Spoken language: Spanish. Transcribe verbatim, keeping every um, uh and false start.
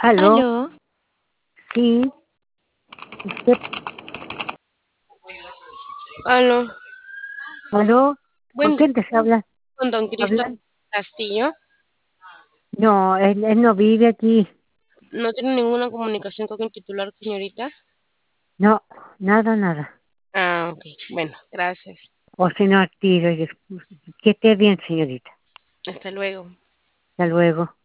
¿Aló? ¿Aló? Sí, usted, Aló. ¿aló? ¿Con Buen día, quién te habla? con don Cristo ¿Hablan? Castillo. No, él, él no vive aquí. ¿No tiene ninguna comunicación con el titular, señorita? No, nada, nada. Ah, ok. Bueno, gracias. O si no, tiro y después. Que esté bien, señorita. Hasta luego. Hasta luego.